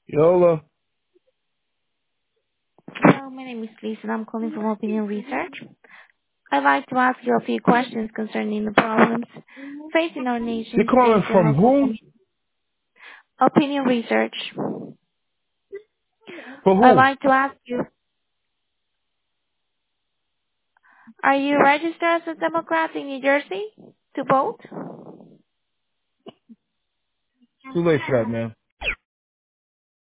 Yola. Hello, my name is Lisa, and I'm calling from Opinion Research. I'd like to ask you a few questions concerning the problems facing our You nation calling since your from local who? Opinion Research. For I'd who? like to ask you, are you registered as a Democrat in New Jersey to vote? Too late for that, man.